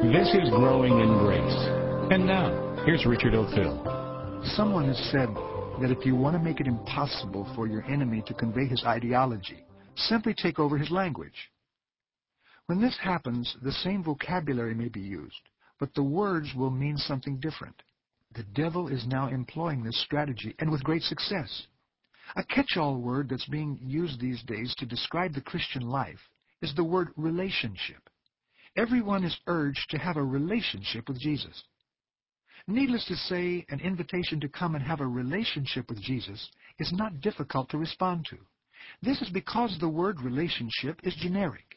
This is Growing in Grace. And now, here's Richard O'Fill. Someone has said that if you want to make it impossible for your enemy to convey his ideology, simply take over his language. When this happens, the same vocabulary may be used, but the words will mean something different. The devil is now employing this strategy, and with great success. A catch-all word that's being used these days to describe the Christian life is the word relationship. Everyone is urged to have a relationship with Jesus. Needless to say, an invitation to come and have a relationship with Jesus is not difficult to respond to. This is because the word relationship is generic.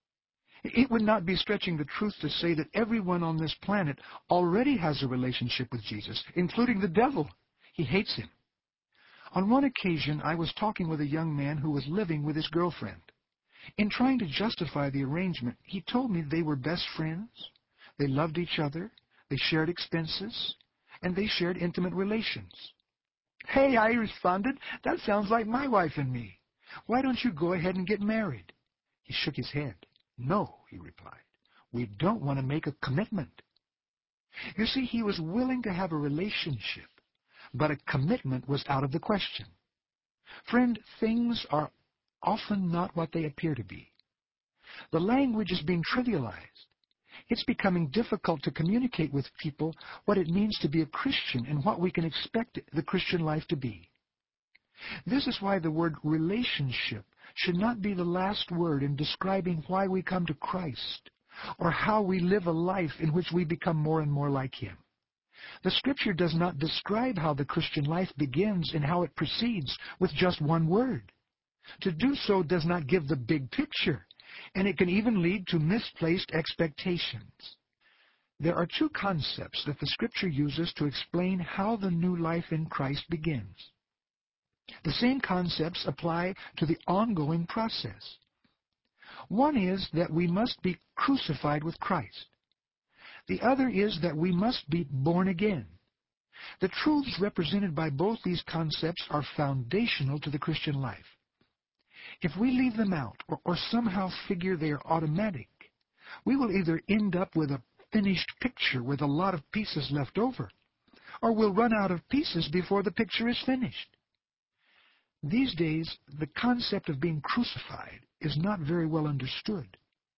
It would not be stretching the truth to say that everyone on this planet already has a relationship with Jesus, including the devil. He hates him. On one occasion, I was talking with a young man who was living with his girlfriend. In trying to justify the arrangement, he told me they were best friends, they loved each other, they shared expenses, and they shared intimate relations. "Hey," I responded, "that sounds like my wife and me. Why don't you go ahead and get married?" He shook his head. "No," he replied, "we don't want to make a commitment." You see, he was willing to have a relationship, but a commitment was out of the question. Friend, things are often not what they appear to be. The language is being trivialized. It's becoming difficult to communicate with people what it means to be a Christian and what we can expect the Christian life to be. This is why the word relationship should not be the last word in describing why we come to Christ or how we live a life in which we become more and more like Him. The Scripture does not describe how the Christian life begins and how it proceeds with just one word. To do so does not give the big picture, and it can even lead to misplaced expectations. There are two concepts that the Scripture uses to explain how the new life in Christ begins. The same concepts apply to the ongoing process. One is that we must be crucified with Christ. The other is that we must be born again. The truths represented by both these concepts are foundational to the Christian life. If we leave them out or somehow figure they are automatic, we will either end up with a finished picture with a lot of pieces left over, or we'll run out of pieces before the picture is finished. These days, the concept of being crucified is not very well understood.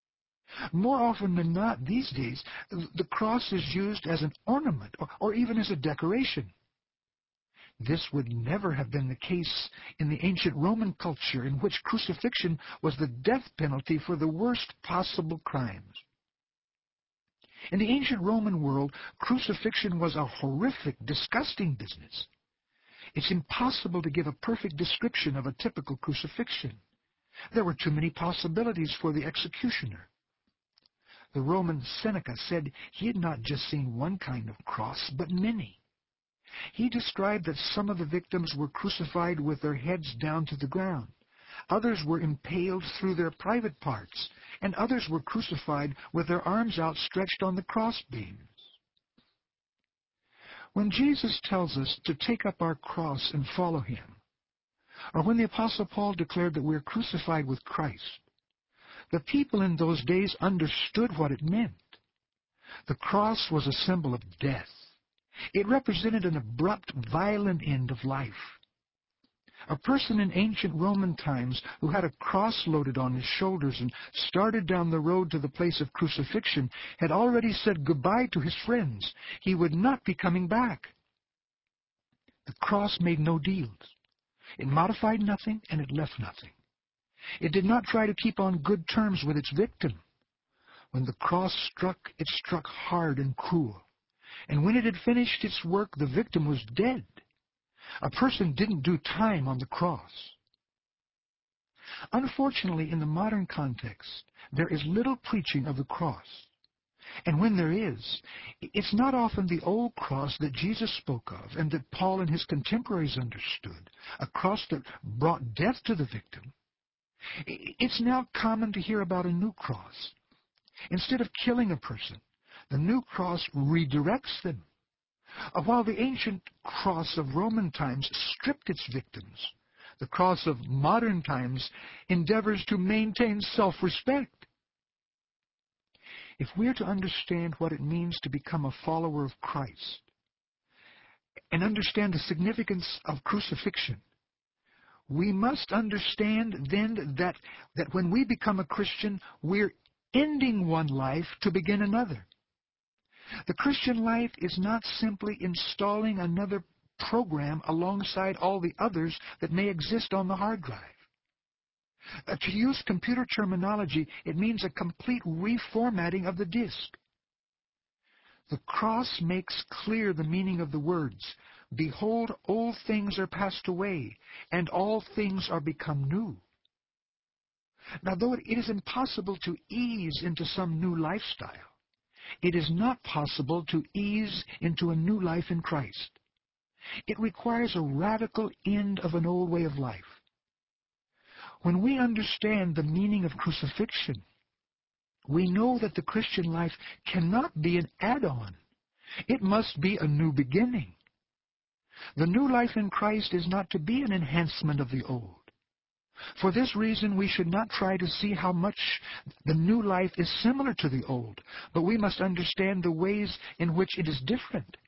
More often than not these days, the cross is used as an ornament or even as a decoration. This would never have been the case in the ancient Roman culture, in which crucifixion was the death penalty for the worst possible crimes. In the ancient Roman world, crucifixion was a horrific, disgusting business. It's impossible to give a perfect description of a typical crucifixion. There were too many possibilities for the executioner. The Roman Seneca said he had not just seen one kind of cross, but many. He described that some of the victims were crucified with their heads down to the ground. Others were impaled through their private parts, and others were crucified with their arms outstretched on the crossbeams. When Jesus tells us to take up our cross and follow Him, or when the Apostle Paul declared that we are crucified with Christ, the people in those days understood what it meant. The cross was a symbol of death. It represented an abrupt, violent end of life. A person in ancient Roman times who had a cross loaded on his shoulders and started down the road to the place of crucifixion had already said goodbye to his friends. He would not be coming back. The cross made no deals. It modified nothing, and it left nothing. It did not try to keep on good terms with its victim. When the cross struck, it struck hard and cruel. And when it had finished its work, the victim was dead. A person didn't do time on the cross. Unfortunately, in the modern context, there is little preaching of the cross. And when there is, it's not often the old cross that Jesus spoke of and that Paul and his contemporaries understood, a cross that brought death to the victim. It's now common to hear about a new cross. Instead of killing a person, the new cross redirects them. While the ancient cross of Roman times stripped its victims, the cross of modern times endeavors to maintain self-respect. If we're to understand what it means to become a follower of Christ and understand the significance of crucifixion, we must understand then that when we become a Christian, we're ending one life to begin another. The Christian life is not simply installing another program alongside all the others that may exist on the hard drive. To use computer terminology, it means a complete reformatting of the disk. The cross makes clear the meaning of the words, "Behold, old things are passed away, and all things are become new." Now, though it is impossible to ease into some new lifestyle, it is not possible to ease into a new life in Christ. It requires a radical end of an old way of life. When we understand the meaning of crucifixion, we know that the Christian life cannot be an add-on. It must be a new beginning. The new life in Christ is not to be an enhancement of the old. For this reason, we should not try to see how much the new life is similar to the old, but we must understand the ways in which it is different.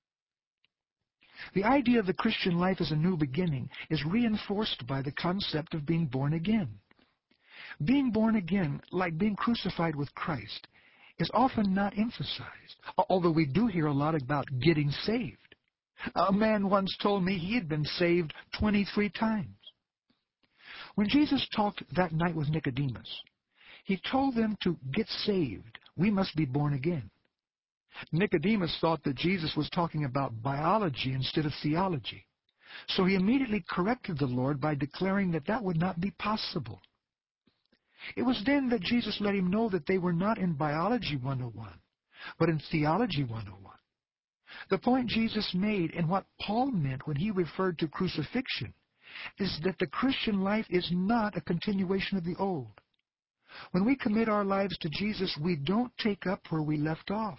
The idea of the Christian life as a new beginning is reinforced by the concept of being born again. Being born again, like being crucified with Christ, is often not emphasized, although we do hear a lot about getting saved. A man once told me he had been saved 23 times. When Jesus talked that night with Nicodemus, he told them to get saved. We must be born again. Nicodemus thought that Jesus was talking about biology instead of theology. So he immediately corrected the Lord by declaring that that would not be possible. It was then that Jesus let him know that they were not in Biology 101, but in Theology 101. The point Jesus made and what Paul meant when he referred to crucifixion is that the Christian life is not a continuation of the old. When we commit our lives to Jesus, we don't take up where we left off.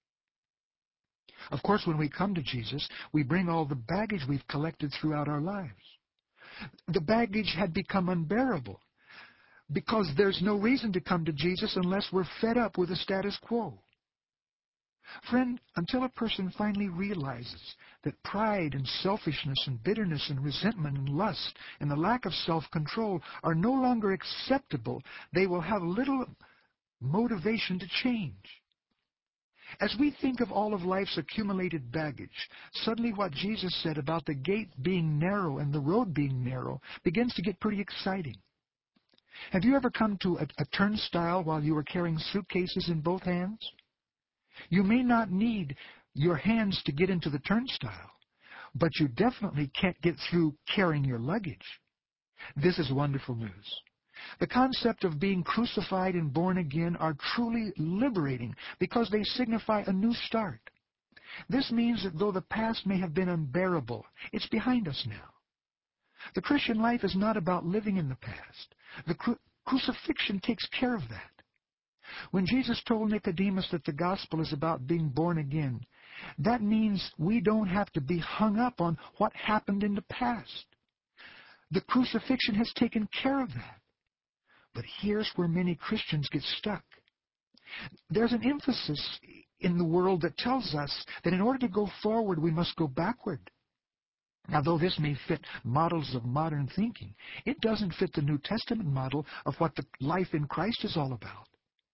Of course, when we come to Jesus, we bring all the baggage we've collected throughout our lives. The baggage had become unbearable because there's no reason to come to Jesus unless we're fed up with the status quo. Friend, until a person finally realizes that pride and selfishness and bitterness and resentment and lust and the lack of self-control are no longer acceptable, they will have little motivation to change. As we think of all of life's accumulated baggage, suddenly what Jesus said about the gate being narrow and the road being narrow begins to get pretty exciting. Have you ever come to a turnstile while you were carrying suitcases in both hands? You may not need your hands to get into the turnstile, but you definitely can't get through carrying your luggage. This is wonderful news. The concept of being crucified and born again are truly liberating because they signify a new start. This means that though the past may have been unbearable, it's behind us now. The Christian life is not about living in the past. The crucifixion takes care of that. When Jesus told Nicodemus that the gospel is about being born again, that means we don't have to be hung up on what happened in the past. The crucifixion has taken care of that. But here's where many Christians get stuck. There's an emphasis in the world that tells us that in order to go forward, we must go backward. Now, though this may fit models of modern thinking, it doesn't fit the New Testament model of what the life in Christ is all about.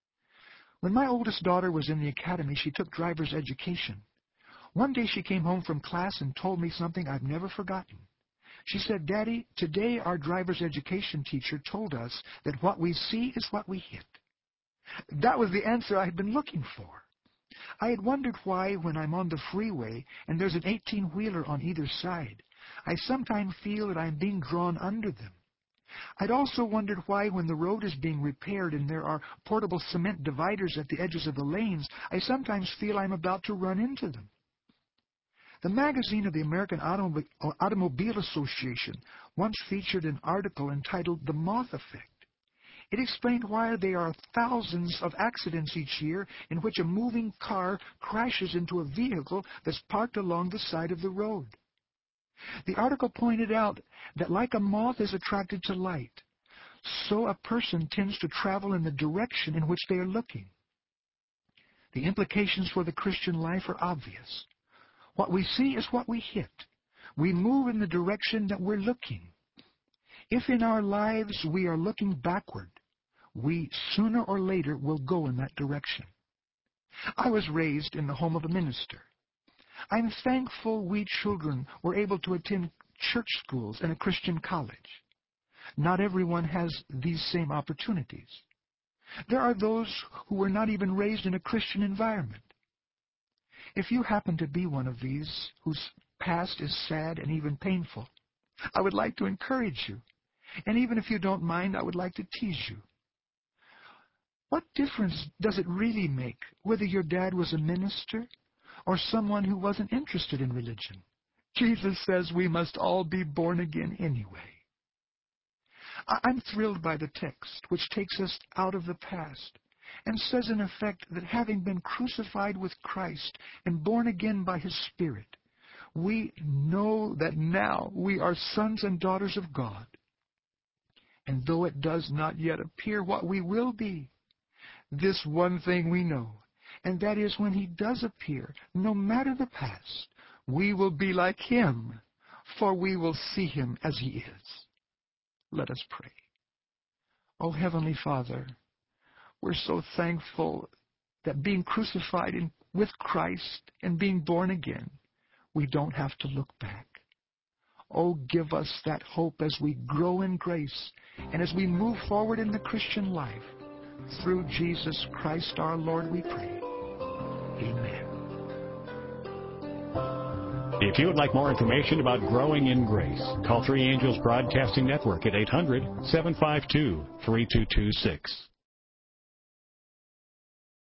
When my oldest daughter was in the academy, she took driver's education. One day she came home from class and told me something I've never forgotten. She said, "Daddy, today our driver's education teacher told us that what we see is what we hit." That was the answer I had been looking for. I had wondered why, when I'm on the freeway and there's an 18-wheeler on either side, I sometimes feel that I'm being drawn under them. I'd also wondered why, when the road is being repaired and there are portable cement dividers at the edges of the lanes, I sometimes feel I'm about to run into them. The magazine of the American Automobile Association once featured an article entitled "The Moth Effect." It explained why there are thousands of accidents each year in which a moving car crashes into a vehicle that's parked along the side of the road. The article pointed out that like a moth is attracted to light, so a person tends to travel in the direction in which they are looking. The implications for the Christian life are obvious. What we see is what we hit. We move in the direction that we're looking. If in our lives we are looking backward, we sooner or later will go in that direction. I was raised in the home of a minister. I'm thankful we children were able to attend church schools and a Christian college. Not everyone has these same opportunities. There are those who were not even raised in a Christian environment. If you happen to be one of these whose past is sad and even painful, I would like to encourage you. And even if you don't mind, I would like to tease you. What difference does it really make whether your dad was a minister or someone who wasn't interested in religion? Jesus says we must all be born again anyway. I'm thrilled by the text, which takes us out of the past and says in effect that having been crucified with Christ and born again by His Spirit, we know that now we are sons and daughters of God. And though it does not yet appear what we will be, this one thing we know, and that is when He does appear, no matter the past, we will be like Him, for we will see Him as He is. Let us pray. Oh, Heavenly Father, we're so thankful that being crucified with Christ and being born again, we don't have to look back. Oh, give us that hope as we grow in grace and as we move forward in the Christian life. Through Jesus Christ our Lord we pray. Amen. If you would like more information about growing in grace, call Three Angels Broadcasting Network at 800-752-3226.